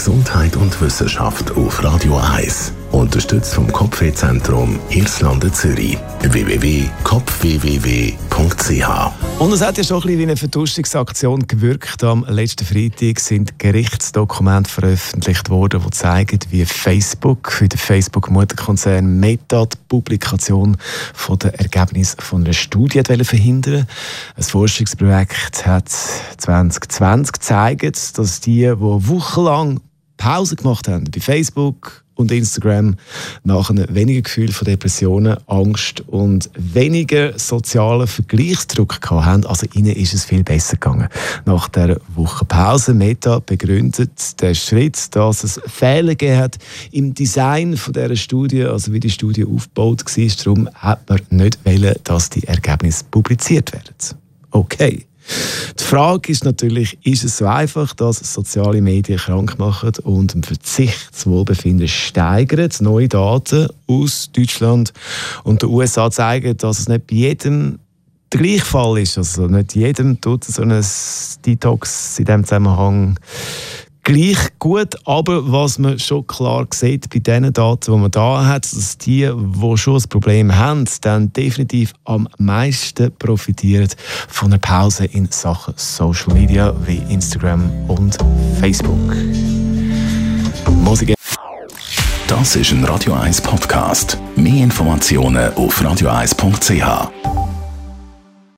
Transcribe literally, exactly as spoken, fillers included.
Gesundheit und Wissenschaft auf Radio eins. Unterstützt vom Kopfwehzentrum Irlande Zürich. w w w punkt kopf w w w punkt c h. Und es hat ja schon ein bisschen wie eine Vertuschungsaktion gewirkt. Am letzten Freitag sind Gerichtsdokumente veröffentlicht worden, die zeigen, wie Facebook, wie der Facebook-Mutterkonzern Meta die Publikation von den Ergebnissen von einer Studie verhindern. Ein Forschungsprojekt hat zwanzig zwanzig gezeigt, dass die, die wochenlang Pause gemacht haben bei Facebook und Instagram, nachher weniger Gefühl von Depressionen, Angst und weniger sozialen Vergleichsdruck hatten. Also ihnen ist es viel besser gegangen. Nach der Woche Pause Meta begründet der Schritt, dass es Fehler gegeben hat im Design von dieser Studie, also wie die Studie aufgebaut war. Darum hat man nicht wollen, dass die Ergebnisse publiziert werden. Okay. Die Frage ist natürlich, ist es so einfach, dass soziale Medien krank machen und ein Verzichtswohlbefinden steigern? Neue Daten aus Deutschland und den U S A zeigen, dass es nicht bei jedem der gleiche Fall ist. Also nicht jedem tut so ein Detox in diesem Zusammenhang gleich gut, aber was man schon klar sieht bei den Daten, die man da hat, dass die, die schon ein Problem haben, dann definitiv am meisten profitieren von einer Pause in Sachen Social Media wie Instagram und Facebook. Musik. Das ist ein Radio eins Podcast. Mehr Informationen auf radio eins punkt c h.